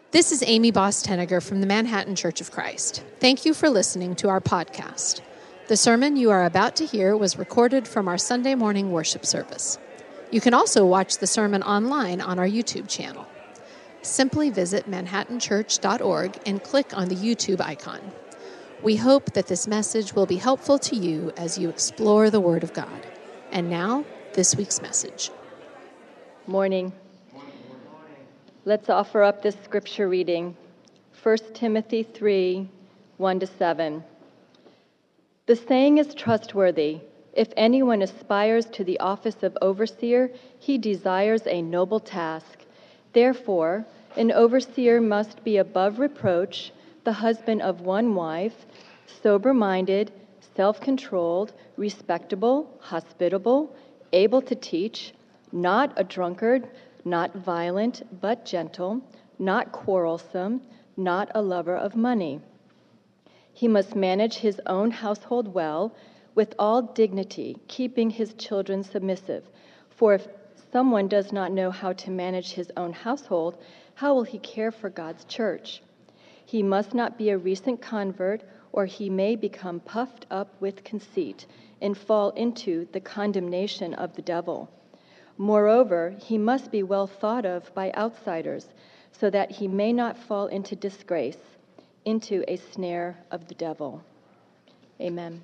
This is Amy Bostenegger from the Manhattan Church of Christ. Thank you for listening to our podcast. The sermon you are about to hear was recorded from our Sunday morning worship service. You can also watch the sermon online on our YouTube channel. Simply visit manhattanchurch.org and click on the YouTube icon. We hope that this message will be helpful to you as you explore the Word of God. And now, this week's message. Morning. Let's offer up this scripture reading, 1 Timothy 3, 1-7. The saying is trustworthy. If anyone aspires to the office of overseer, he desires a noble task. Therefore, an overseer must be above reproach, the husband of one wife, sober-minded, self-controlled, respectable, hospitable, able to teach, not a drunkard, not violent, but gentle, not quarrelsome, not a lover of money. He must manage his own household well, with all dignity, keeping his children submissive. For if someone does not know how to manage his own household, how will he care for God's church? He must not be a recent convert, or he may become puffed up with conceit and fall into the condemnation of the devil. Moreover, he must be well thought of by outsiders, so that he may not fall into disgrace, into a snare of the devil. Amen.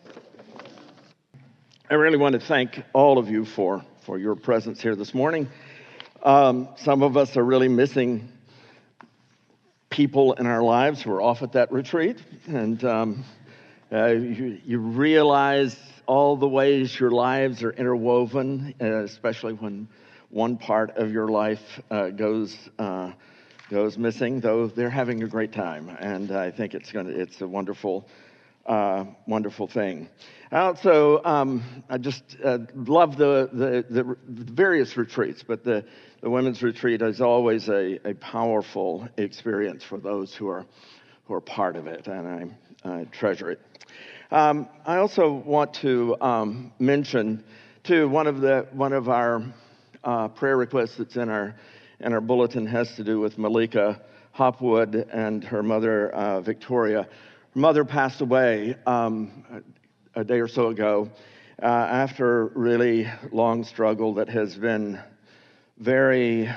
I really want to thank all of you for your presence here this morning. Some of us are really missing people in our lives who are off at that retreat, and you realize all the ways your lives are interwoven, especially when one part of your life goes missing. Though they're having a great time, and I think it's a wonderful thing. I also I just love the various retreats, but the women's retreat is always a powerful experience for those who are part of it, and I treasure it. I also want to mention too one of our prayer requests that's in our bulletin has to do with Malika Hopwood and her mother Victoria. Her mother passed away a day or so ago after really long struggle that has been very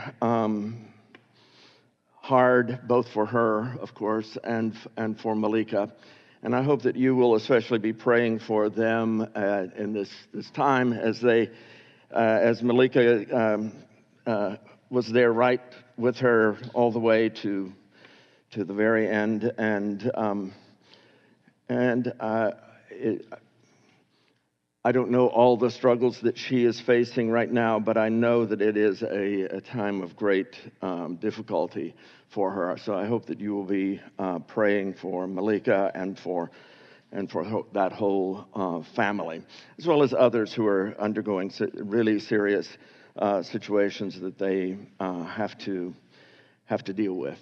hard, both for her, of course, and for Malika. And I hope that you will especially be praying for them in this time as Malika was there right with her all the way to the very end. I don't know all the struggles that she is facing right now, but I know that it is a time of great difficulty for her. So I hope that you will be praying for Malika and for that whole family, as well as others who are undergoing really serious situations that they have to deal with.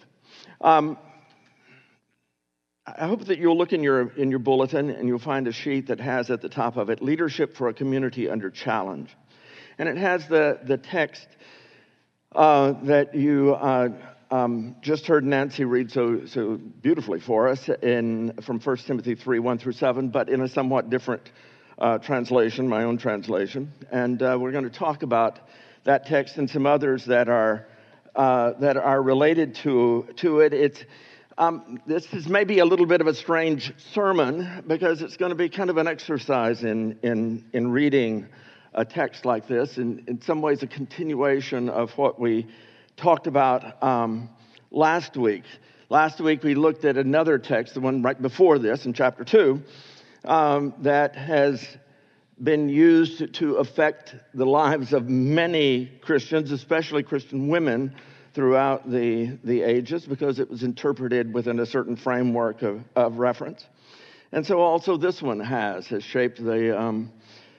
I hope that you'll look in your bulletin and you'll find a sheet that has at the top of it, Leadership for a Community Under Challenge. And it has the text that you just heard Nancy read so beautifully for us from 1 Timothy 3, 1-7, but in a somewhat different translation, my own translation. And we're going to talk about that text and some others that are related to it. This is maybe a little bit of a strange sermon because it's going to be kind of an exercise in reading a text like this, and in some ways a continuation of what we talked about last week. Last week we looked at another text, the one right before this in chapter 2, that has been used to affect the lives of many Christians, especially Christian women, throughout the ages, because it was interpreted within a certain framework of reference. And so also this one has shaped to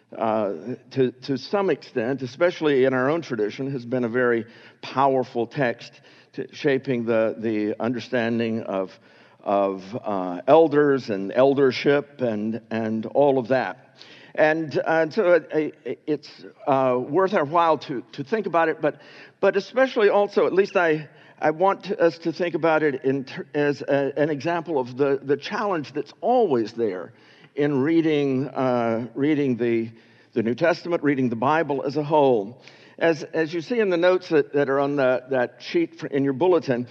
some extent, especially in our own tradition, has been a very powerful text shaping the understanding of elders and eldership and all of that. And so it's worth our while to think about it, but especially also, at least I I want us to think about it as an example of the challenge that's always there in reading the New Testament, reading the Bible as a whole. As you see in the notes that are on that sheet in your bulletin,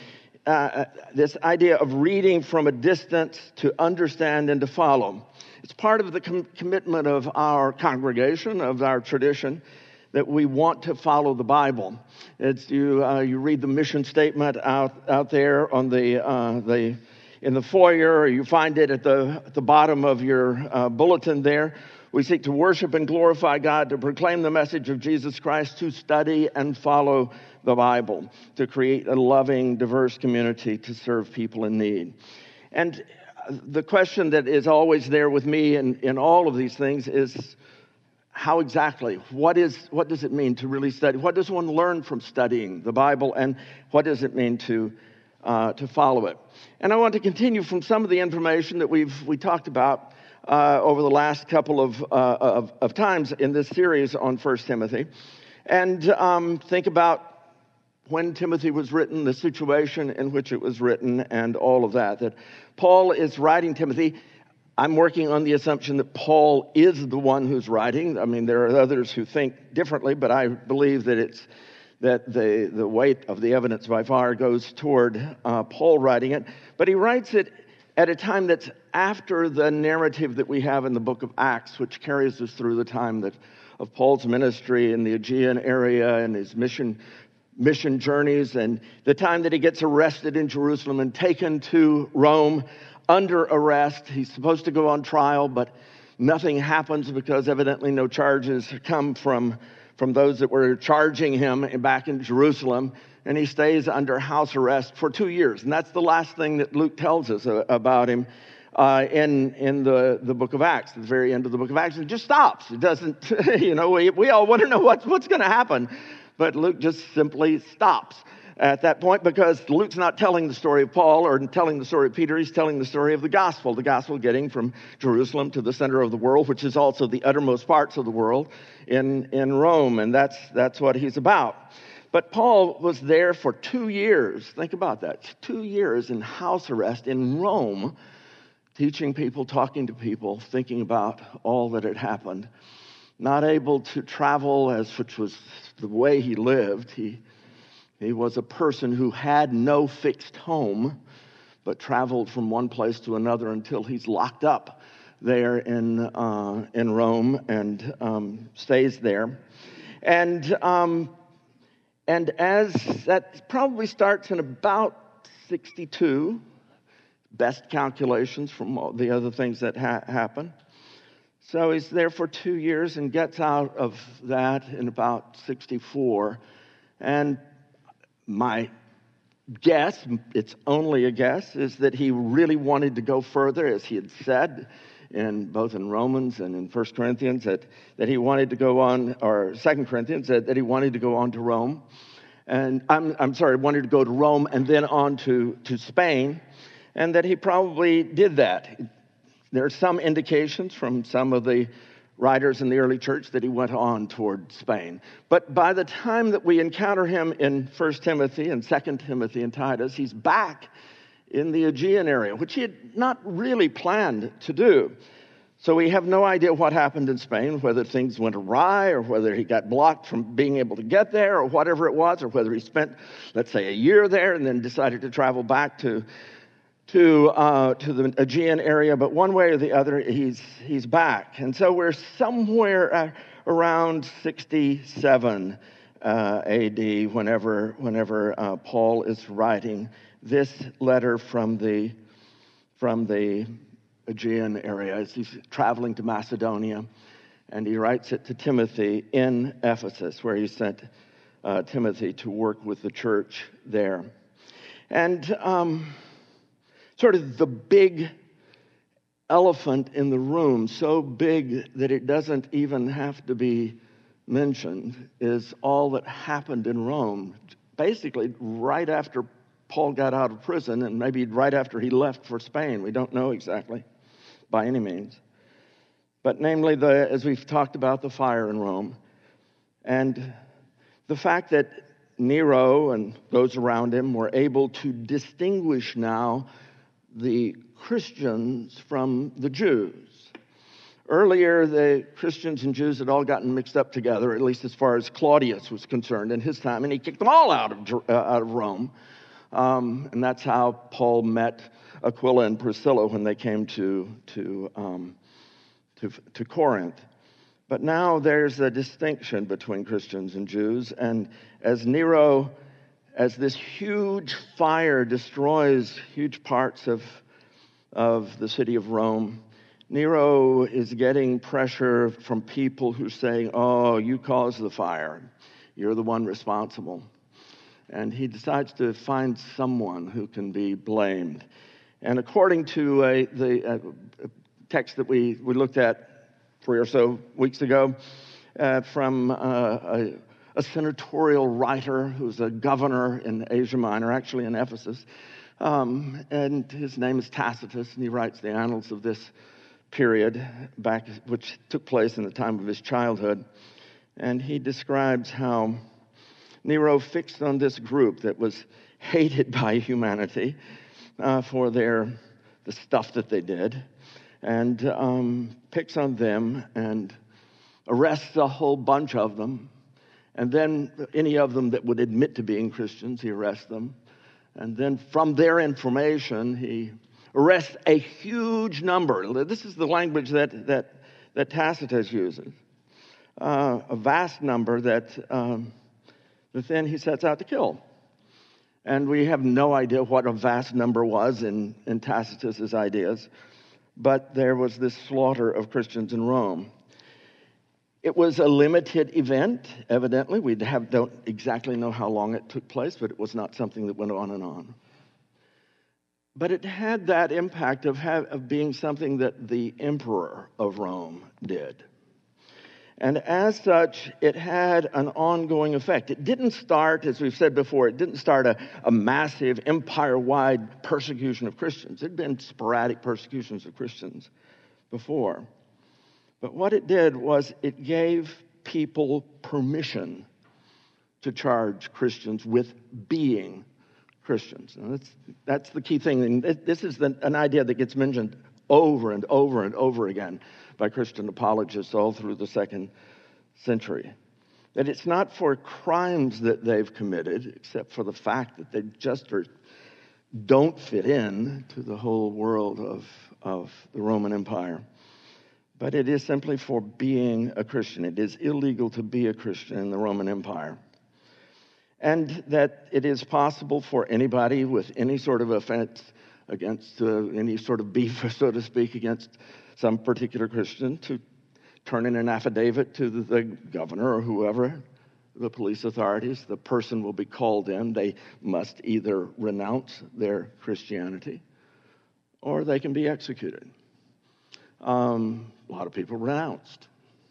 this idea of reading from a distance to understand and to follow. It's part of the commitment of our congregation, of our tradition, that we want to follow the Bible. It's you read the mission statement out there on in the foyer, or you find it at the bottom of your bulletin there. We seek to worship and glorify God, to proclaim the message of Jesus Christ, to study and follow the Bible, to create a loving, diverse community to serve people in need. And the question that is always there with me in all of these things is, how exactly? What does it mean to really study? What does one learn from studying the Bible, and what does it mean to follow it? And I want to continue from some of the information that we talked about over the last couple of times in this series on 1 Timothy, and think about when Timothy was written, the situation in which it was written, and all of that. That Paul is writing Timothy. I'm working on the assumption that Paul is the one who's writing. I mean, there are others who think differently, but I believe that the weight of the evidence by far goes toward Paul writing it. But he writes it at a time that's after the narrative that we have in the book of Acts, which carries us through the time of Paul's ministry in the Aegean area and his mission journeys, and the time that he gets arrested in Jerusalem and taken to Rome under arrest. He's supposed to go on trial, but nothing happens because evidently no charges come from those that were charging him back in Jerusalem, and he stays under house arrest for 2 years. And that's the last thing that Luke tells us about him in the book of Acts, at the very end of the book of Acts. It just stops. It doesn't, we all want to know what's going to happen. But Luke just simply stops at that point, because Luke's not telling the story of Paul or telling the story of Peter. He's telling the story of the gospel getting from Jerusalem to the center of the world, which is also the uttermost parts of the world in Rome. And that's what he's about. But Paul was there for 2 years. Think about that. 2 years in house arrest in Rome, teaching people, talking to people, thinking about all that had happened. Not able to travel, which was the way he lived. He was a person who had no fixed home, but traveled from one place to another until he's locked up there in Rome and stays there. And as that probably starts in about 62, best calculations from all the other things that happen. So he's there for 2 years and gets out of that in about 64. And my guess, it's only a guess, is that he really wanted to go further, as he had said both in Romans and in 1 Corinthians, that he wanted to go on, or 2 Corinthians, that he wanted to go on to Rome. And wanted to go to Rome and then on to Spain, and that he probably did that. There are some indications from some of the writers in the early church that he went on toward Spain. But by the time that we encounter him in 1 Timothy and 2 Timothy and Titus, he's back in the Aegean area, which he had not really planned to do. So we have no idea what happened in Spain, whether things went awry or whether he got blocked from being able to get there or whatever it was, or whether he spent, let's say, a year there and then decided to travel back to the Aegean area. But one way or the other, he's back. And so we're somewhere around 67 AD whenever Paul is writing this letter from the Aegean area as he's traveling to Macedonia. And he writes it to Timothy in Ephesus, where he sent Timothy to work with the church there. And sort of the big elephant in the room, so big that it doesn't even have to be mentioned, is all that happened in Rome. Basically, right after Paul got out of prison, and maybe right after he left for Spain. We don't know exactly by any means. But namely, as we've talked about, the fire in Rome, and the fact that Nero and those around him were able to distinguish now the Christians from the Jews. Earlier, the Christians and Jews had all gotten mixed up together, at least as far as Claudius was concerned in his time, and he kicked them all out of Rome. And that's how Paul met Aquila and Priscilla when they came to Corinth. But now there's a distinction between Christians and Jews, and as this huge fire destroys huge parts of the city of Rome, Nero is getting pressure from people who are saying, oh, you caused the fire. You're the one responsible. And he decides to find someone who can be blamed. And according to the text that we looked at 3 or so weeks ago from a senatorial writer who's a governor in Asia Minor, actually in Ephesus, and his name is Tacitus, and he writes the annals of this period back, which took place in the time of his childhood. And he describes how Nero fixed on this group that was hated by humanity for the stuff that they did, and picks on them and arrests a whole bunch of them. And then any of them that would admit to being Christians, he arrests them. And then from their information, he arrests a huge number. This is the language that Tacitus uses. A vast number that then he sets out to kill. And we have no idea what a vast number was in Tacitus's ideas, but there was this slaughter of Christians in Rome. It was a limited event, evidently. We don't exactly know how long it took place, but it was not something that went on and on. But it had that impact of being something that the emperor of Rome did. And as such, it had an ongoing effect. It didn't start, as we've said before, it didn't start a massive empire-wide persecution of Christians. There had been sporadic persecutions of Christians before. But what it did was it gave people permission to charge Christians with being Christians. And that's the key thing. And this is an idea that gets mentioned over and over and over again by Christian apologists all through the 2nd century. That it's not for crimes that they've committed, except for the fact that they just don't fit in to the whole world of the Roman Empire. But it is simply for being a Christian. It is illegal to be a Christian in the Roman Empire. And that it is possible for anybody with any sort of offense against any sort of beef, so to speak, against some particular Christian to turn in an affidavit to the governor or whoever, the police authorities. The person will be called in. They must either renounce their Christianity or they can be executed. A lot of people renounced.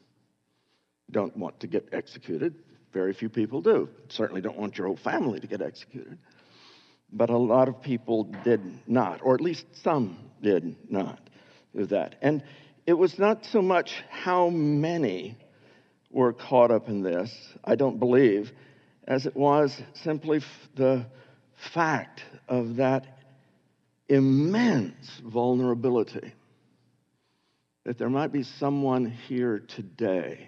Don't want to get executed. Very few people do. Certainly don't want your whole family to get executed. But a lot of people did not, or at least some did not do that. And it was not so much how many were caught up in this, I don't believe, as it was simply the fact of that immense vulnerability. That there might be someone here today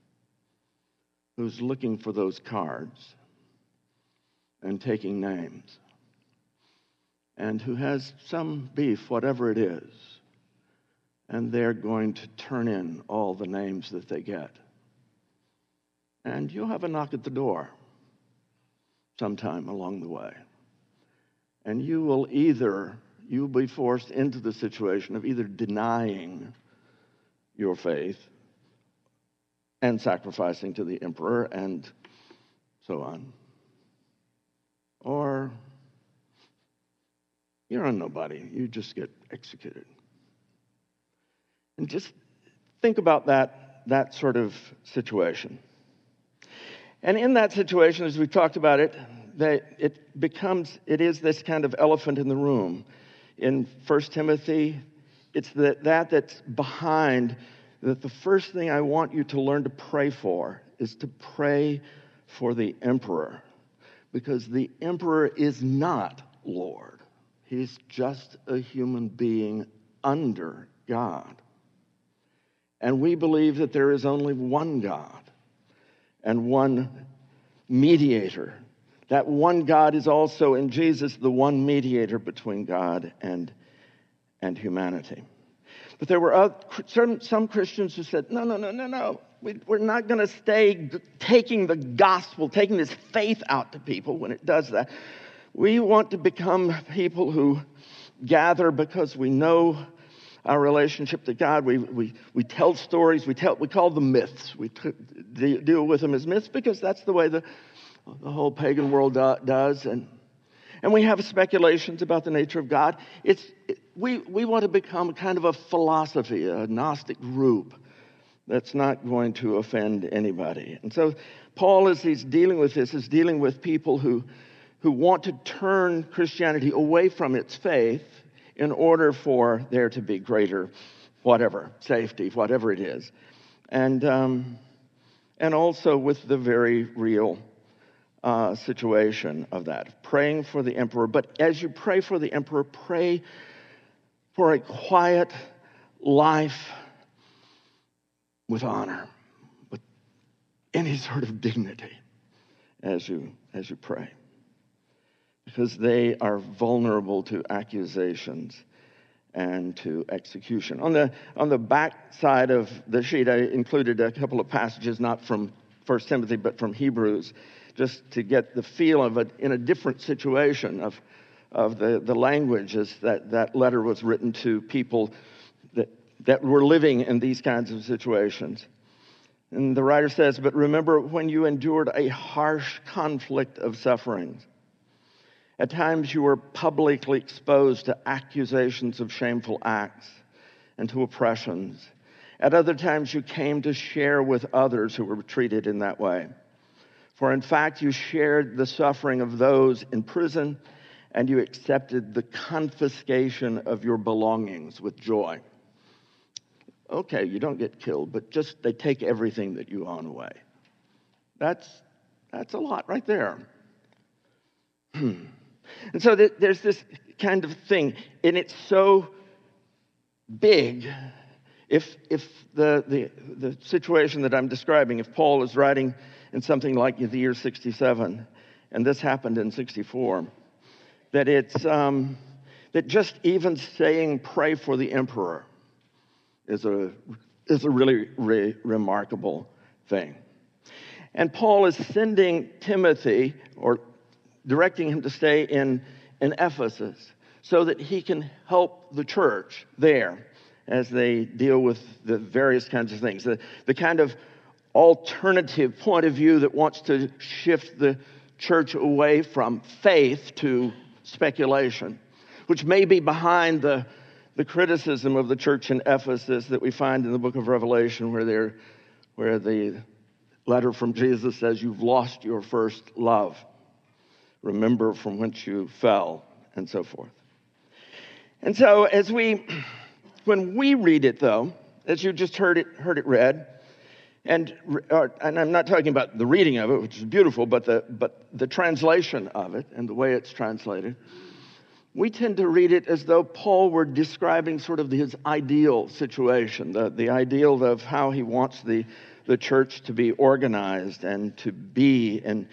who's looking for those cards and taking names, and who has some beef, whatever it is, and they're going to turn in all the names that they get. And you'll have a knock at the door sometime along the way. And you'll be forced into the situation of either denying your faith and sacrificing to the emperor and so on. Or you're a nobody. You just get executed. And just think about that sort of situation. And in that situation, as we've talked about it, it is this kind of elephant in the room. In 1 Timothy, it's that's behind that the first thing I want you to learn to pray for is to pray for the emperor. because the emperor is not Lord. He's just a human being under God. And we believe that there is only one God and one mediator. That one God is also in Jesus the one mediator between God and humanity. But there were some Christians who said, no. We're not going to stay taking the gospel, taking this faith out to people when it does that. We want to become people who gather because we know our relationship to God. We tell stories. We call them myths. We deal with them as myths because that's the way the whole pagan world does. And we have speculations about the nature of God. We want to become kind of a philosophy, a Gnostic group that's not going to offend anybody. And so Paul, as he's dealing with this, is dealing with people who want to turn Christianity away from its faith in order for there to be greater safety, whatever it is. And also with the very real situation of that, praying for the emperor. But as you pray for the emperor, pray for a quiet life with honor, with any sort of dignity as you pray. Because they are vulnerable to accusations and to execution. On the back side of the sheet, I included a couple of passages, not from 1 Timothy, but from Hebrews, just to get the feel of it in a different situation of the language as that letter was written to people that were living in these kinds of situations. And the writer says, "But remember when you endured a harsh conflict of sufferings. At times you were publicly exposed to accusations of shameful acts and to oppressions. At other times you came to share with others who were treated in that way. For in fact you shared the suffering of those in prison, and you accepted the confiscation of your belongings with joy." Okay, you don't get killed, but just they take everything that you own away. That's a lot right there. And so there's this kind of thing, and it's so big. If the situation that I'm describing, if Paul is writing in something like the year 67, and this happened in 64, that it's that just even saying pray for the emperor is a really remarkable thing. And Paul is sending Timothy, or directing him to stay in Ephesus so that he can help the church there as they deal with the various kinds of things. The kind of alternative point of view that wants to shift the church away from faith to speculation, which may be behind the criticism of the church in Ephesus that we find in the book of Revelation, where the letter from Jesus says, "You've lost your first love. Remember from whence you fell," and so forth. And so when we read it, though, as you just heard it read, and I'm not talking about the reading of it, which is beautiful, but the translation of it and the way it's translated, we tend to read it as though Paul were describing sort of his ideal situation, the ideal of how he wants the church to be organized and to be in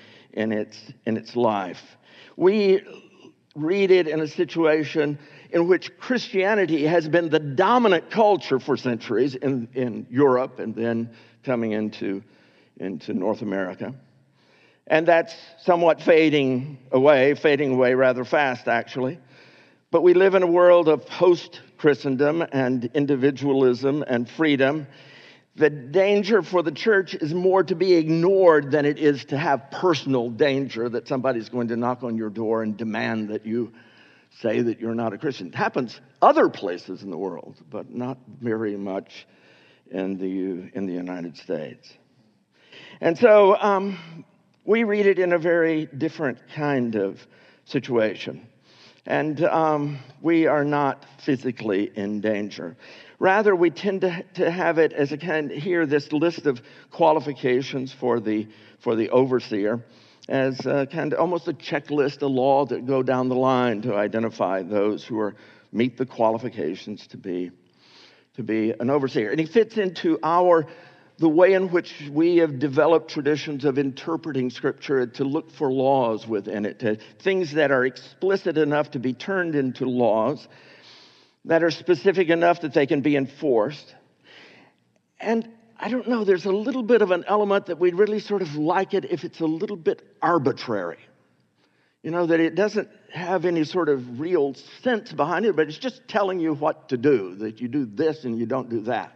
its life. We read it in a situation in which Christianity has been the dominant culture for centuries in Europe and then coming into North America. And that's somewhat fading away rather fast, actually. But we live in a world of post-Christendom and individualism and freedom. The danger for the church is more to be ignored than it is to have personal danger that somebody's going to knock on your door and demand that you say that you're not a Christian. It happens other places in the world, but not very much in the United States. And so we read it in a very different kind of situation. And we are not physically in danger. Rather, we tend to have it as a kind, here, this list of qualifications for the overseer. as kind of almost a checklist, a law that go down the line to identify those who meet the qualifications to be an overseer. And he fits into the way in which we have developed traditions of interpreting Scripture, to look for laws within it, things that are explicit enough to be turned into laws, that are specific enough that they can be enforced. And I don't know, there's a little bit of an element that we'd really sort of like it if it's a little bit arbitrary. That it doesn't have any sort of real sense behind it, but it's just telling you what to do, that you do this and you don't do that.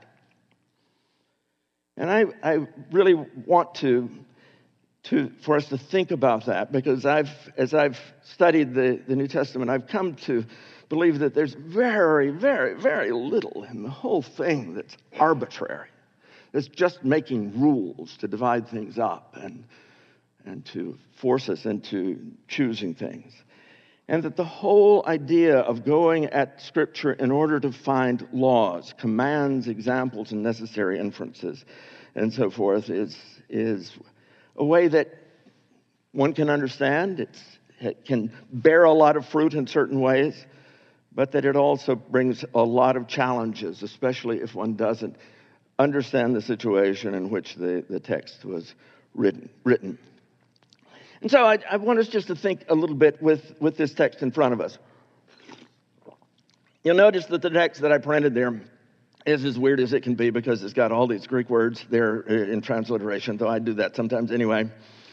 And I really want for us to think about that, because as I've studied the New Testament, I've come to believe that there's very, very, very little in the whole thing that's arbitrary. It's just making rules to divide things up and to force us into choosing things. And that the whole idea of going at Scripture in order to find laws, commands, examples, and necessary inferences, and so forth, is a way that one can understand. It can bear a lot of fruit in certain ways, but that it also brings a lot of challenges, especially if one doesn't understand the situation in which the text was written. And so I want us just to think a little bit with this text in front of us. You'll notice that the text that I printed there is as weird as it can be, because it's got all these Greek words there in transliteration, though I do that sometimes anyway.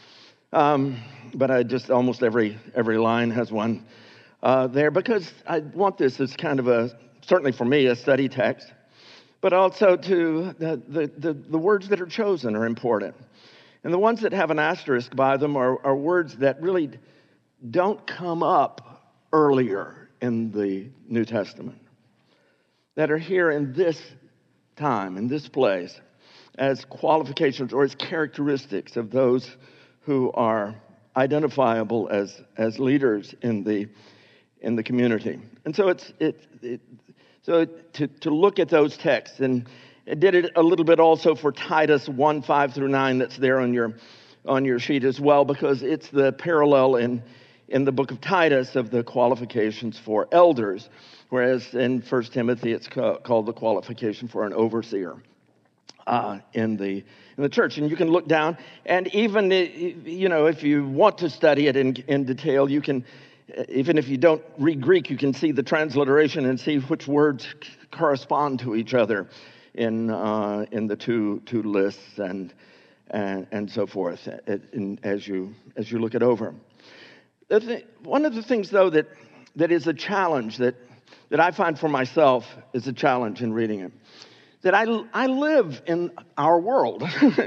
But I just, almost every line has one there, because I want this as kind of certainly for me, a study text, but also to the words that are chosen are important. And the ones that have an asterisk by them are words that really don't come up earlier in the New Testament, that are here in this time, in this place, as qualifications or as characteristics of those who are identifiable as leaders in the community. And so so to look at those texts, and it did it a little bit also for Titus 1:5-9 that's there on your sheet as well, because it's the parallel in the book of Titus of the qualifications for elders, whereas in 1 Timothy it's called the qualification for an overseer in the church. And you can look down, and even if you want to study it in detail, you can. Even if you don't read Greek, you can see the transliteration and see which words correspond to each other in the two lists and so forth. As you look it over, one of the things though that is a challenge that I find for myself is a challenge in reading it, that I live in our world,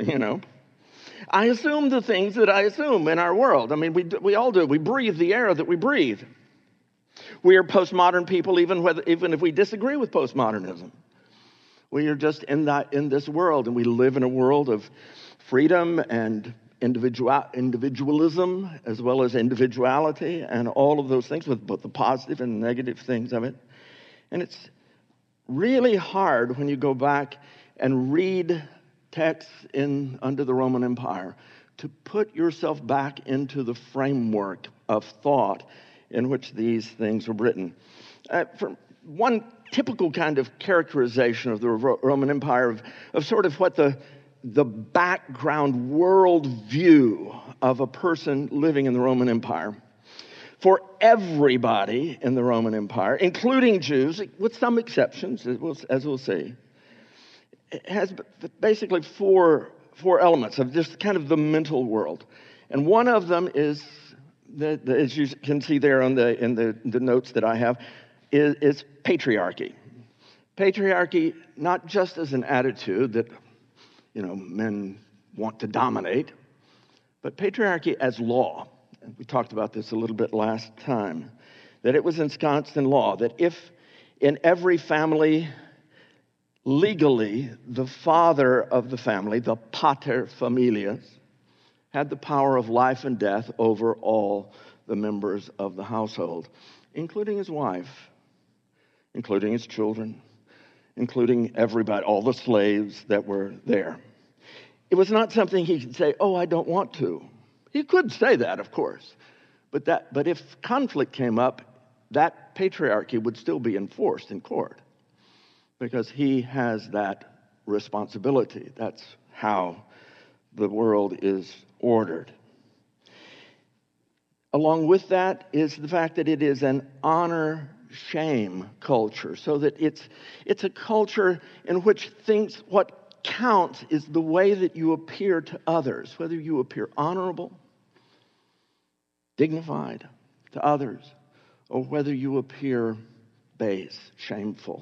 I assume the things that I assume in our world. I mean, we all do. We breathe the air that we breathe. We are postmodern people, even if we disagree with postmodernism. We are just in this world, and we live in a world of freedom and individualism, as well as individuality, and all of those things, with both the positive and negative things of it. And it's really hard when you go back and read texts under the Roman Empire to put yourself back into the framework of thought in which these things were written. For one typical kind of characterization of the Roman Empire of sort of what the background world view of a person living in the Roman Empire, for everybody in the Roman Empire, including Jews, with some exceptions, as we'll see, it has basically four elements of just kind of the mental world. And one of them is, as you can see there in the notes that I have, is patriarchy. Patriarchy, not just as an attitude that, men want to dominate, but patriarchy as law. And we talked about this a little bit last time, that it was ensconced in law, that if in every family, legally, the father of the family, the pater familias, had the power of life and death over all the members of the household, including his wife, including his children, including everybody, all the slaves that were there. It was not something he could say, I don't want to. He could say that, of course. But if conflict came up, that patriarchy would still be enforced in court because he has that responsibility. That's how the world is ordered. Along with that is the fact that it is an honor-shame culture, so that it's a culture in which what counts is the way that you appear to others, whether you appear honorable, dignified to others, or whether you appear base, shameful,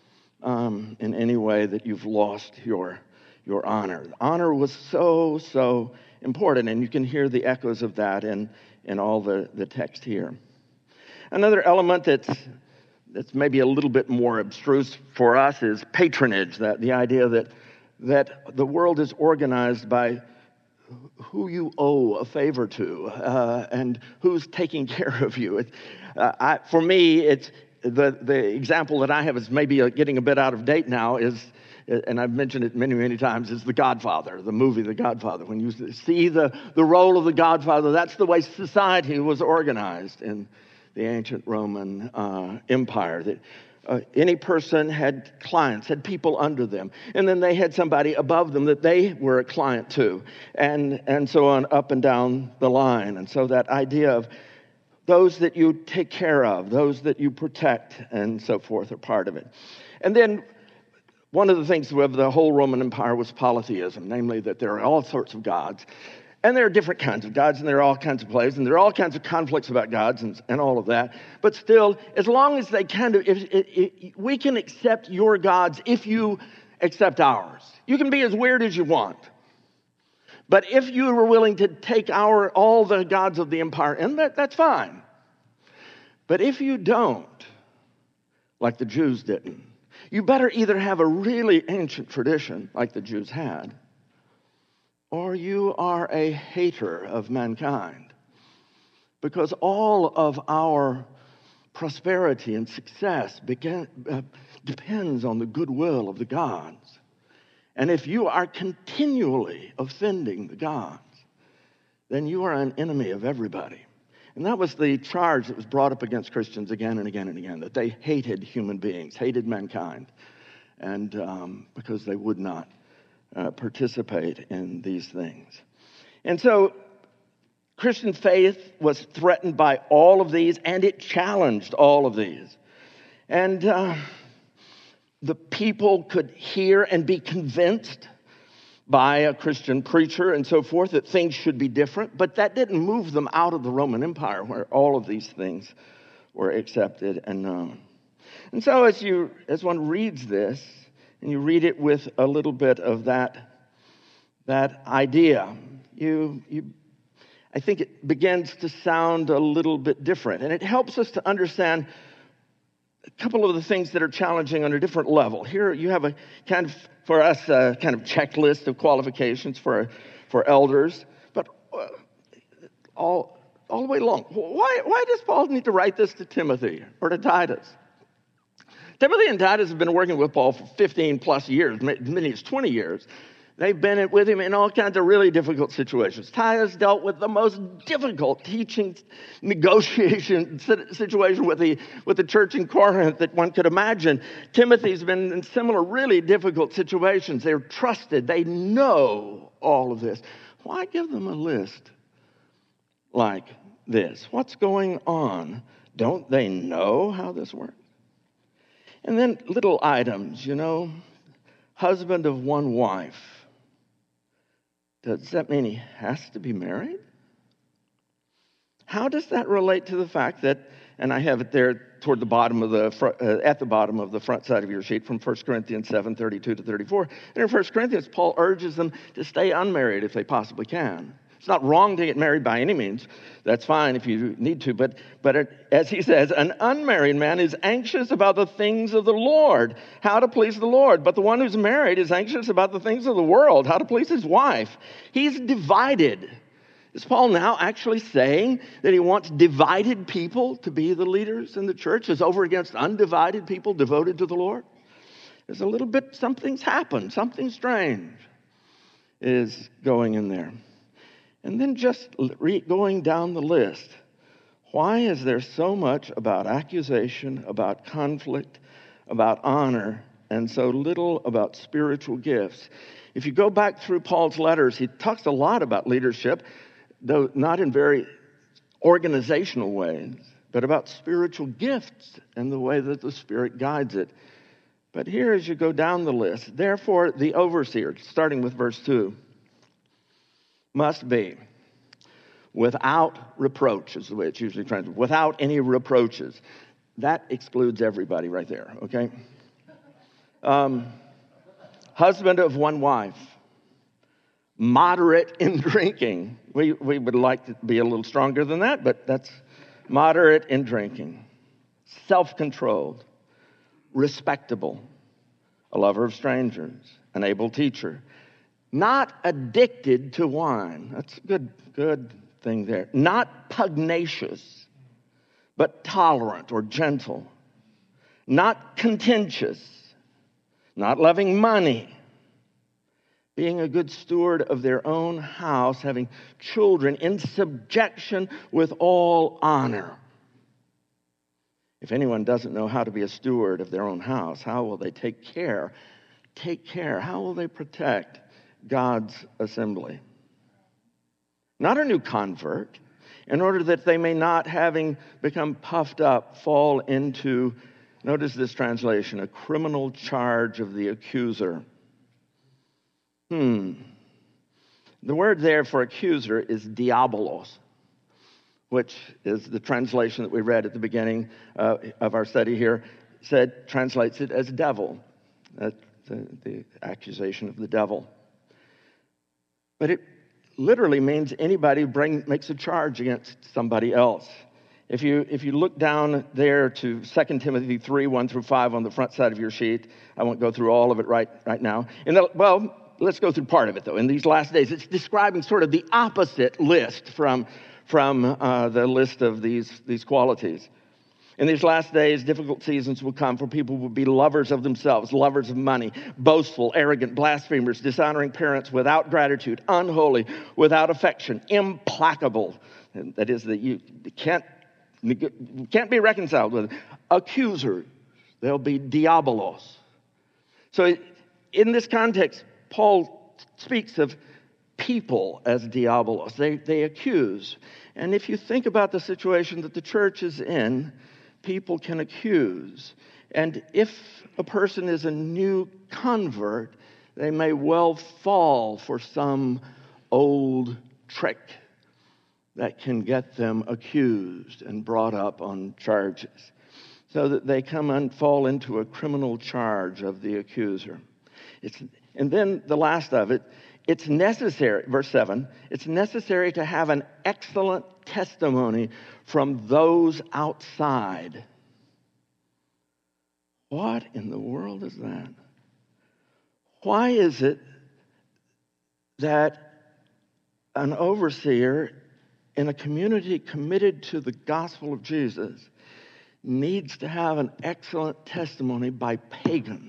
in any way that you've lost your honor. Honor was so important, and you can hear the echoes of that in all the text here. Another element that's maybe a little bit more abstruse for us is patronage, that the idea that the world is organized by who you owe a favor to and who's taking care of you. For me, it's the example that I have is maybe getting a bit out of date now is, and I've mentioned it many times, is The Godfather, the movie The Godfather. When you see the role of the Godfather, that's the way society was organized in the ancient Roman Empire. That any person had clients, had people under them, and then they had somebody above them that they were a client to, and so on up and down the line. And so that idea of those that you take care of, those that you protect, and so forth are part of it. And then one of the things of the whole Roman Empire was polytheism, namely that there are all sorts of gods. And there are different kinds of gods, and there are all kinds of places, and there are all kinds of conflicts about gods and all of that. But still, as long as they we can accept your gods if you accept ours. You can be as weird as you want. But if you were willing to take all the gods of the empire, and that's fine. But if you don't, like the Jews didn't, you better either have a really ancient tradition, like the Jews had, or you are a hater of mankind. Because all of our prosperity and success depends on the goodwill of the gods. And if you are continually offending the gods, then you are an enemy of everybody. And that was the charge that was brought up against Christians again and again and again, that they hated human beings, hated mankind, and because they would not participate in these things. And so Christian faith was threatened by all of these, and it challenged all of these. And the people could hear and be convinced by a Christian preacher and so forth that things should be different, but that didn't move them out of the Roman Empire where all of these things were accepted and known. And so as one reads this, and you read it with a little bit of that idea, I think it begins to sound a little bit different. And it helps us to understand a couple of the things that are challenging on a different level. Here you have a kind of checklist of qualifications for elders, but all the way along. Why does Paul need to write this to Timothy or to Titus? Timothy and Titus have been working with Paul for 15 plus years, many as 20 years. They've been with him in all kinds of really difficult situations. Titus dealt with the most difficult teaching negotiation situation with the church in Corinth that one could imagine. Timothy's been in similar really difficult situations. They're trusted. They know all of this. Why give them a list like this? What's going on? Don't they know how this works? And then little items, husband of one wife. Does that mean he has to be married? How does that relate to the fact that, and I have it there toward the bottom of at the bottom of the front side of your sheet from 1 Corinthians 7:32 to 34. And in 1 Corinthians, Paul urges them to stay unmarried if they possibly can. It's not wrong to get married by any means. That's fine if you need to. But as he says, an unmarried man is anxious about the things of the Lord, how to please the Lord. But the one who's married is anxious about the things of the world, how to please his wife. He's divided. Is Paul now actually saying that he wants divided people to be the leaders in the church as over against undivided people devoted to the Lord? There's a little bit, something's happened. Something strange is going in there. And then just going down the list, why is there so much about accusation, about conflict, about honor, and so little about spiritual gifts? If you go back through Paul's letters, he talks a lot about leadership, though not in very organizational ways, but about spiritual gifts and the way that the Spirit guides it. But here, as you go down the list, therefore the overseer, starting with verse 2, must be without reproach, is the way it's usually translated, without any reproaches. That excludes everybody right there, okay? Husband of one wife, moderate in drinking. We would like to be a little stronger than that, but that's moderate in drinking. Self-controlled, respectable, a lover of strangers, an able teacher, not addicted to wine. That's a good thing there. Not pugnacious, but tolerant or gentle. Not contentious, not loving money. Being a good steward of their own house, having children in subjection with all honor. If anyone doesn't know how to be a steward of their own house, how will they take care? How will they protect God's assembly? Not a new convert, in order that they may not, having become puffed up, fall into, notice this translation, a criminal charge of the accuser. The word there for accuser is diabolos, which is the translation that we read at the beginning of our study here, translates it as devil. That's the accusation of the devil. But it literally means anybody who makes a charge against somebody else. If you look down there to 2 Timothy 3, 1 through 5 on the front side of your sheet, I won't go through all of it right now. Let's go through part of it, though. In these last days, it's describing sort of the opposite list from the list of these qualities. In these last days, difficult seasons will come, for people will be lovers of themselves, lovers of money, boastful, arrogant, blasphemers, dishonoring parents, without gratitude, unholy, without affection, implacable. And that is, that you can't be reconciled with. Accusers, they'll be diabolos. So in this context, Paul speaks of people as diabolos. They accuse. And if you think about the situation that the church is in, people can accuse. And if a person is a new convert, they may well fall for some old trick that can get them accused and brought up on charges, so that they come and fall into a criminal charge of the accuser. And then the last of it, it's necessary, verse 7, it's necessary to have an excellent testimony from those outside. What in the world is that? Why is it that an overseer in a community committed to the gospel of Jesus needs to have an excellent testimony by pagans?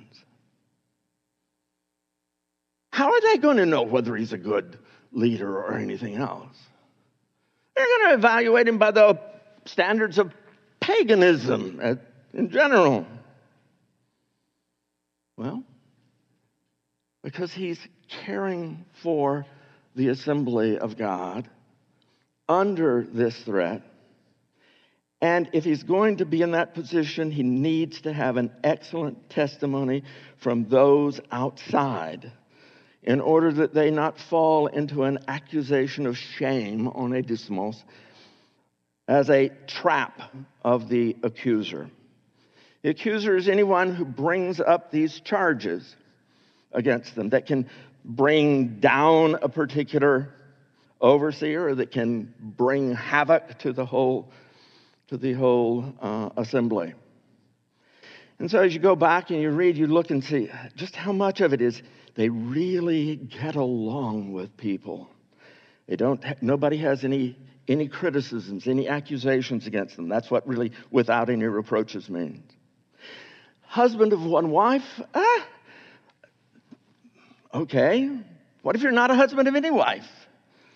How are they going to know whether he's a good leader or anything else? They're going to evaluate him by the standards of paganism in general. Well, because he's caring for the assembly of God under this threat. And if he's going to be in that position, he needs to have an excellent testimony from those outside, in order that they not fall into an accusation of shame, onedismos, as a trap of the accuser. The accuser is anyone who brings up these charges against them, that can bring down a particular overseer, or that can bring havoc to the whole assembly. And so as you go back and you read, you look and see just how much of it is they really get along with people. Nobody has any criticisms, any accusations against them. That's what really without any reproaches means. Husband of one wife, okay. What if you're not a husband of any wife?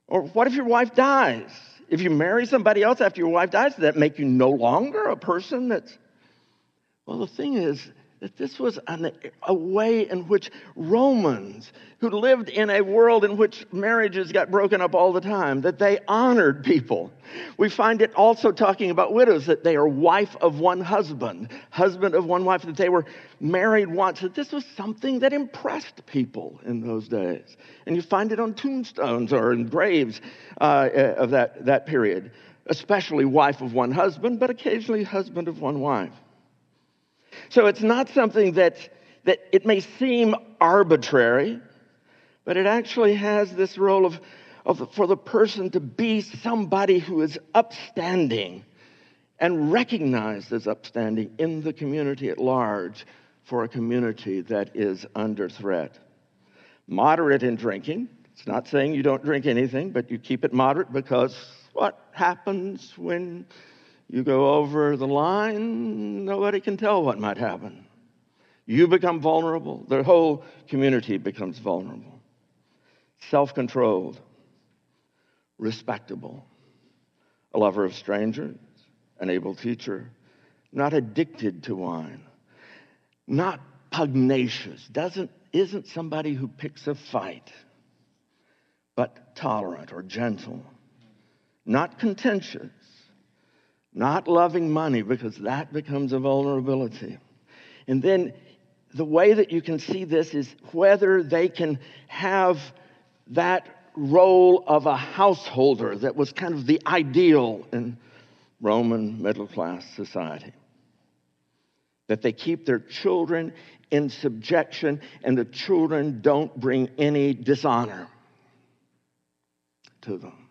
Or what if your wife dies? If you marry somebody else after your wife dies, does that make you no longer a person that's... Well, the thing is that this was a way in which Romans, who lived in a world in which marriages got broken up all the time, that they honored people. We find it also talking about widows, that they are wife of one husband, husband of one wife, that they were married once. That this was something that impressed people in those days. And you find it on tombstones or in graves of that period, especially wife of one husband, but occasionally husband of one wife. So it's not something that it may seem arbitrary, but it actually has this role of for the person to be somebody who is upstanding and recognized as upstanding in the community at large for a community that is under threat. Moderate in drinking. It's not saying you don't drink anything, but you keep it moderate, because what happens when you go over the line? Nobody can tell what might happen. You become vulnerable. The whole community becomes vulnerable. Self-controlled. Respectable. A lover of strangers. An able teacher. Not addicted to wine. Not pugnacious. Isn't somebody who picks a fight. But tolerant or gentle. Not contentious. Not loving money, because that becomes a vulnerability. And then the way that you can see this is whether they can have that role of a householder that was kind of the ideal in Roman middle-class society. That they keep their children in subjection and the children don't bring any dishonor to them.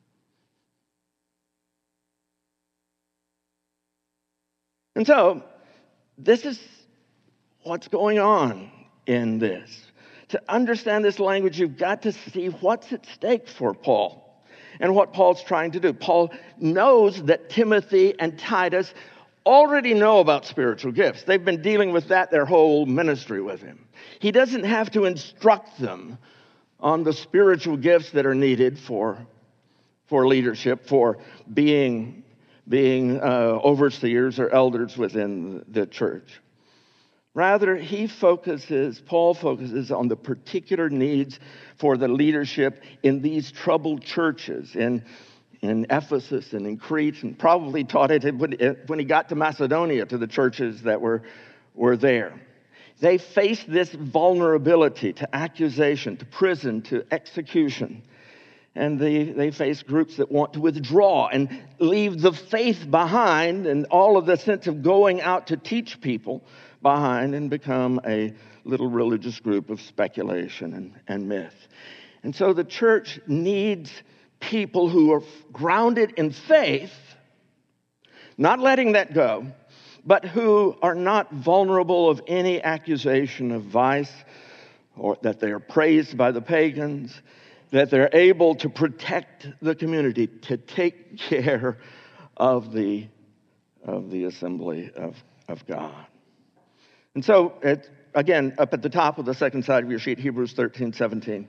And so, this is what's going on in this. To understand this language, you've got to see what's at stake for Paul and what Paul's trying to do. Paul knows that Timothy and Titus already know about spiritual gifts. They've been dealing with that their whole ministry with him. He doesn't have to instruct them on the spiritual gifts that are needed for leadership, for being overseers or elders within the church. Rather, Paul focuses on the particular needs for the leadership in these troubled churches in Ephesus and in Crete, and probably taught it when he got to Macedonia to the churches that were there. They face this vulnerability to accusation, to prison, to execution. And they face groups that want to withdraw and leave the faith behind and all of the sense of going out to teach people behind and become a little religious group of speculation and myth. And so the church needs people who are grounded in faith, not letting that go, but who are not vulnerable of any accusation of vice, or that they are praised by the pagans, that they're able to protect the community, to take care of the assembly of God. And so, again, up at the top of the second side of your sheet, Hebrews 13:17.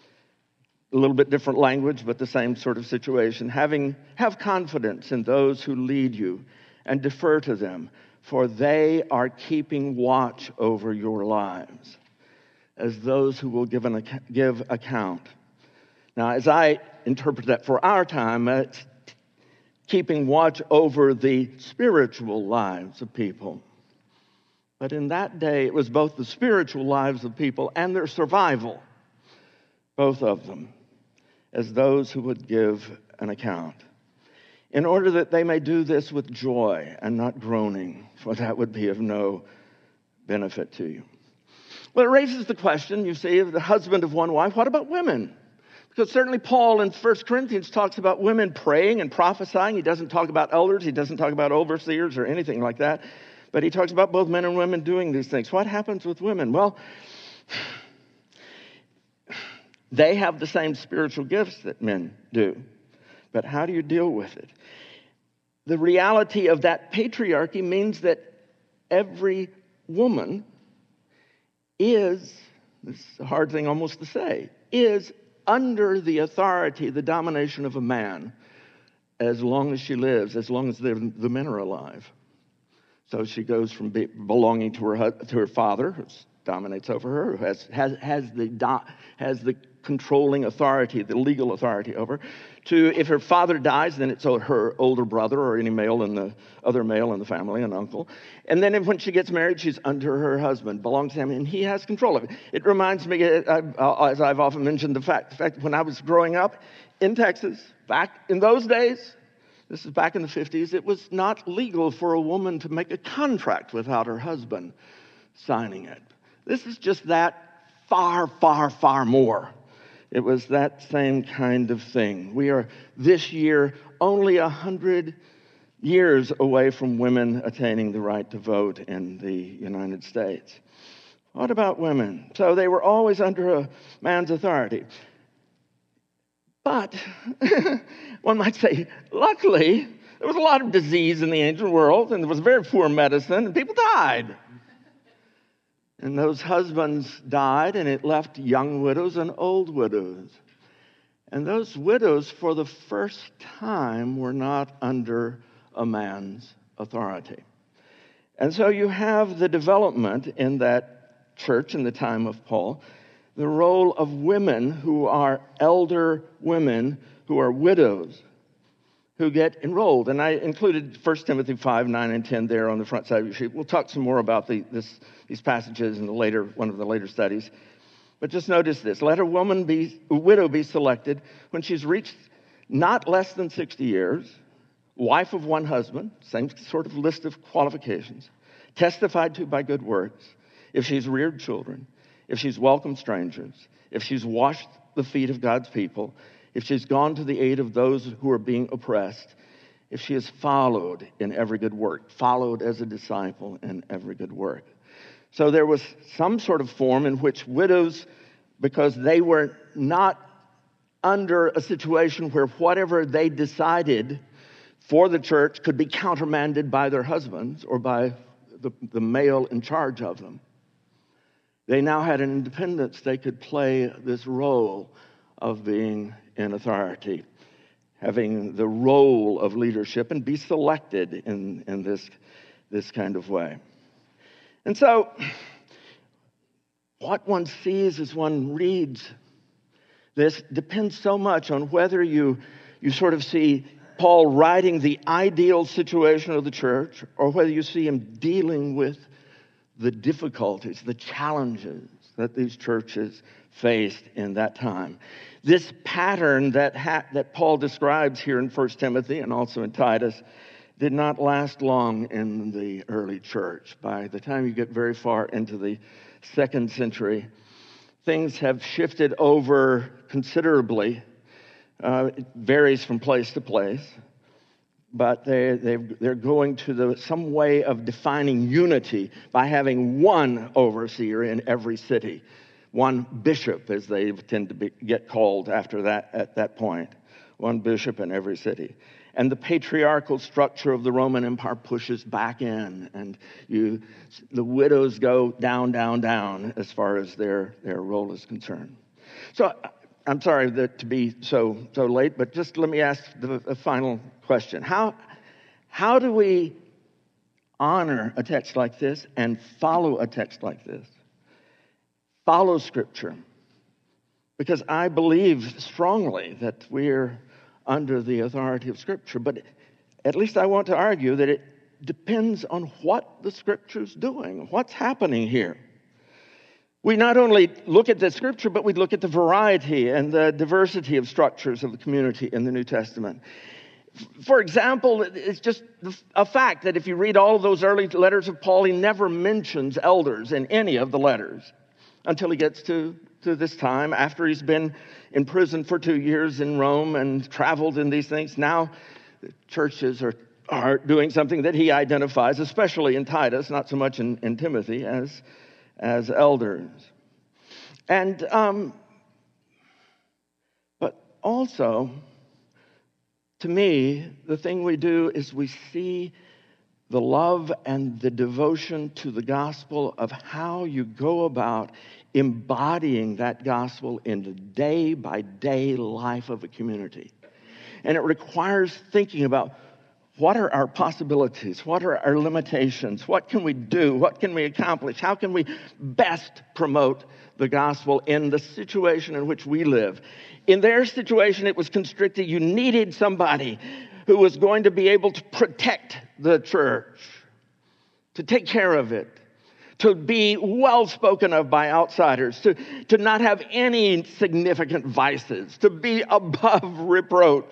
A little bit different language, but the same sort of situation. Have confidence in those who lead you and defer to them, for they are keeping watch over your lives as those who will give account. Now, as I interpret that for our time, it's keeping watch over the spiritual lives of people. But in that day, it was both the spiritual lives of people and their survival, both of them, as those who would give an account, in order that they may do this with joy and not groaning, for that would be of no benefit to you. Well, it raises the question, you see, of the husband of one wife. What about women? Because certainly Paul in 1 Corinthians talks about women praying and prophesying. He doesn't talk about elders. He doesn't talk about overseers or anything like that. But he talks about both men and women doing these things. What happens with women? Well, they have the same spiritual gifts that men do. But how do you deal with it? The reality of that patriarchy means that every woman is, this is a hard thing almost to say, is under the authority, the domination of a man as long as she lives, as long as the men are alive. So she goes from belonging to her father, who dominates over her, who has the controlling authority, the legal authority over her, to if her father dies, then it's her older brother or any other male in the family, an uncle. And then when she gets married, she's under her husband, belongs to him, and he has control of it. It reminds me, as I've often mentioned, the fact when I was growing up in Texas, back in those days, this is back in the 50s, it was not legal for a woman to make a contract without her husband signing it. This is just that far, far, far more. It was that same kind of thing. We are this year only 100 years away from women attaining the right to vote in the United States. What about women? So they were always under a man's authority. But one might say, luckily, there was a lot of disease in the ancient world, and there was very poor medicine, and people died. And those husbands died, and it left young widows and old widows. And those widows, for the first time, were not under a man's authority. And so you have the development in that church in the time of Paul, the role of women who are elder women who are widows who get enrolled. And I included 1 Timothy 5, 9, and 10 there on the front side of your sheet. We'll talk some more about these passages in one of the later studies. But just notice this. Let a widow be selected when she's reached not less than 60 years, wife of one husband, same sort of list of qualifications, testified to by good works, if she's reared children, if she's welcomed strangers, if she's washed the feet of God's people, if she's gone to the aid of those who are being oppressed, if she has followed in every good work, followed as a disciple in every good work. So there was some sort of form in which widows, because they were not under a situation where whatever they decided for the church could be countermanded by their husbands or by the male in charge of them. They now had an independence. They could play this role of being in authority, having the role of leadership, and be selected in this kind of way. And so what one sees as one reads this depends so much on whether you sort of see Paul writing the ideal situation of the church, or whether you see him dealing with the difficulties, the challenges that these churches faced in that time. This pattern that Paul describes here in 1 Timothy and also in Titus did not last long in the early church. By the time you get very far into the 2nd century, things have shifted over considerably. It varies from place to place, but they're going to some way of defining unity by having one overseer in every city. One bishop, as they tend to get called after that, at that point. One bishop in every city. And the patriarchal structure of the Roman Empire pushes back in, and the widows go down, down, down as far as their role is concerned. So I'm sorry to be so late, but just let me ask the final question. How do we honor a text like this and follow a text like this? Follow Scripture, because I believe strongly that we're under the authority of Scripture, but at least I want to argue that it depends on what the Scripture's doing, what's happening here. We not only look at the Scripture, but we look at the variety and the diversity of structures of the community in the New Testament. For example, it's just a fact that if you read all of those early letters of Paul, he never mentions elders in any of the letters until he gets to this time, after he's been in prison for 2 years in Rome and traveled in these things. Now the churches are doing something that he identifies, especially in Titus, not so much in Timothy, as elders. And but also, to me, the thing we do is we see the love and the devotion to the gospel of how you go about embodying that gospel in the day-by-day life of a community. And it requires thinking about what are our possibilities? What are our limitations? What can we do? What can we accomplish? How can we best promote the gospel in the situation in which we live? In their situation, it was constricted. You needed somebody who was going to be able to protect the church, to take care of it, to be well spoken of by outsiders, to not have any significant vices, to be above reproach.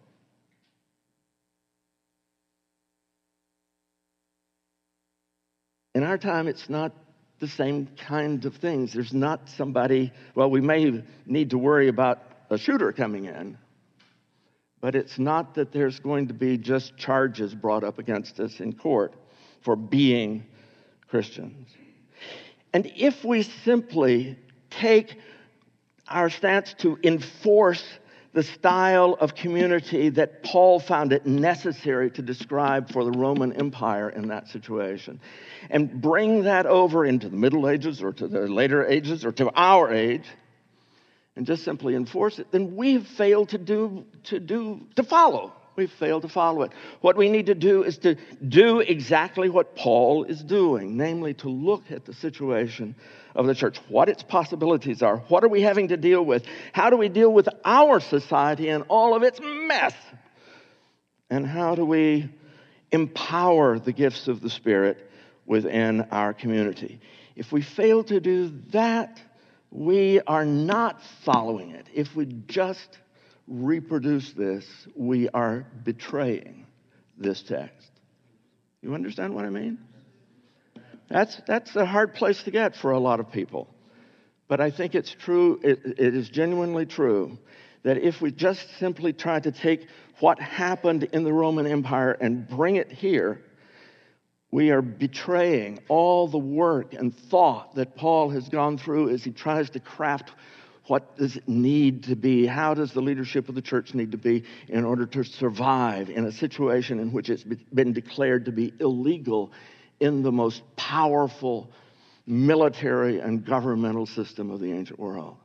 In our time, it's not the same kind of things. There's not somebody, well, we may need to worry about a shooter coming in, but it's not that there's going to be just charges brought up against us in court for being Christians. And if we simply take our stance to enforce the style of community that Paul found it necessary to describe for the Roman Empire in that situation, and bring that over into the Middle Ages or to the later ages or to our age, and just simply enforce it, then we've failed to follow. We've failed to follow it. What we need to do is to do exactly what Paul is doing, namely to look at the situation of the church, what its possibilities are, what are we having to deal with, how do we deal with our society and all of its mess, and how do we empower the gifts of the Spirit within our community. If we fail to do that, we are not following it. If we just reproduce this, we are betraying this text. You understand what I mean? That's a hard place to get for a lot of people. But I think it's true, it is genuinely true, that if we just simply try to take what happened in the Roman Empire and bring it here, we are betraying all the work and thought that Paul has gone through as he tries to craft what does it need to be, how does the leadership of the church need to be in order to survive in a situation in which it's been declared to be illegal in the most powerful military and governmental system of the ancient world.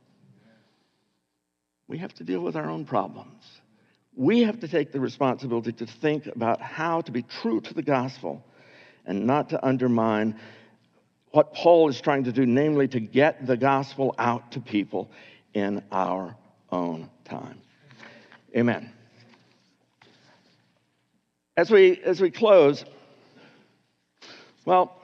We have to deal with our own problems. We have to take the responsibility to think about how to be true to the gospel and not to undermine what Paul is trying to do, namely to get the gospel out to people in our own time. Amen. As we close, well,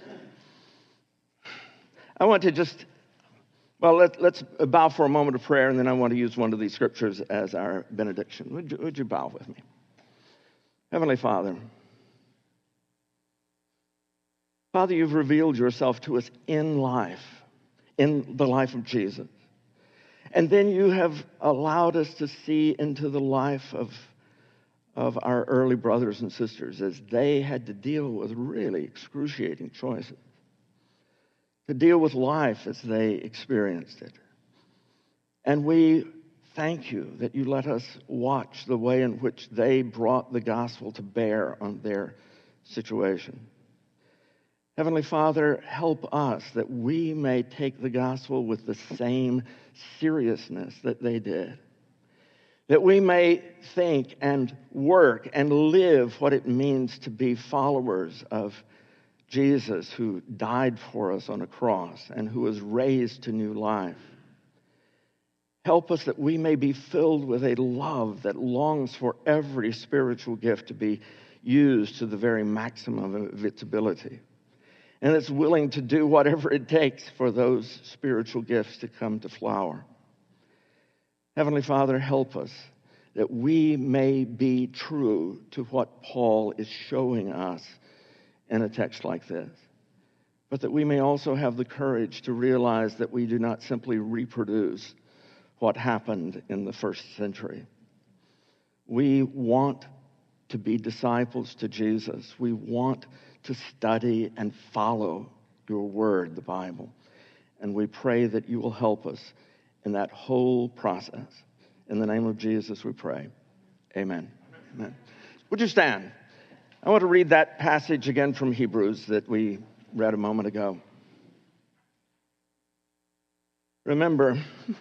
I want to just, let's bow for a moment of prayer, and then I want to use one of these scriptures as our benediction. Would you bow with me? Heavenly Father, you've revealed yourself to us in life, in the life of Jesus. And then you have allowed us to see into the life of our early brothers and sisters as they had to deal with really excruciating choices, to deal with life as they experienced it. And we thank you that you let us watch the way in which they brought the gospel to bear on their situation. Heavenly Father, help us that we may take the gospel with the same seriousness that they did. That we may think and work and live what it means to be followers of Jesus, who died for us on a cross and who was raised to new life. Help us that we may be filled with a love that longs for every spiritual gift to be used to the very maximum of its ability. And it's willing to do whatever it takes for those spiritual gifts to come to flower. Heavenly Father, help us that we may be true to what Paul is showing us in a text like this, but that we may also have the courage to realize that we do not simply reproduce what happened in the first century. We want to be disciples to Jesus. We want to study and follow your word, the Bible. And we pray that you will help us in that whole process. In the name of Jesus we pray. Amen. Amen. Would you stand? I want to read that passage again from Hebrews that we read a moment ago. Remember,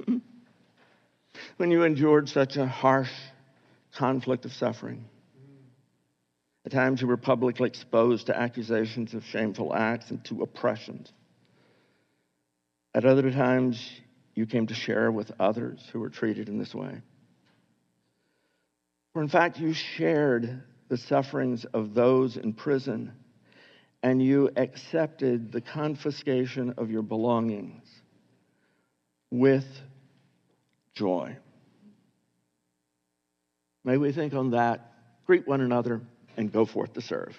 when you endured such a harsh conflict of suffering, at times you were publicly exposed to accusations of shameful acts and to oppressions. At other times, you came to share with others who were treated in this way. For in fact, you shared the sufferings of those in prison, and you accepted the confiscation of your belongings with joy. May we think on that, greet one another, and go forth to serve.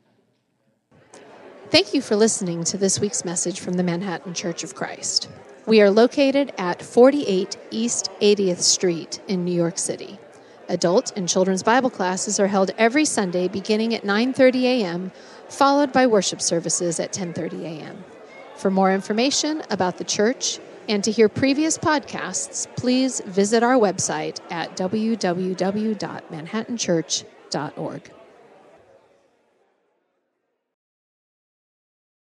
Thank you for listening to this week's message from the Manhattan Church of Christ. We are located at 48 East 80th Street in New York City. Adult and children's Bible classes are held every Sunday beginning at 9:30 a.m., followed by worship services at 10:30 a.m. For more information about the church and to hear previous podcasts, please visit our website at www.manhattanchurch.org.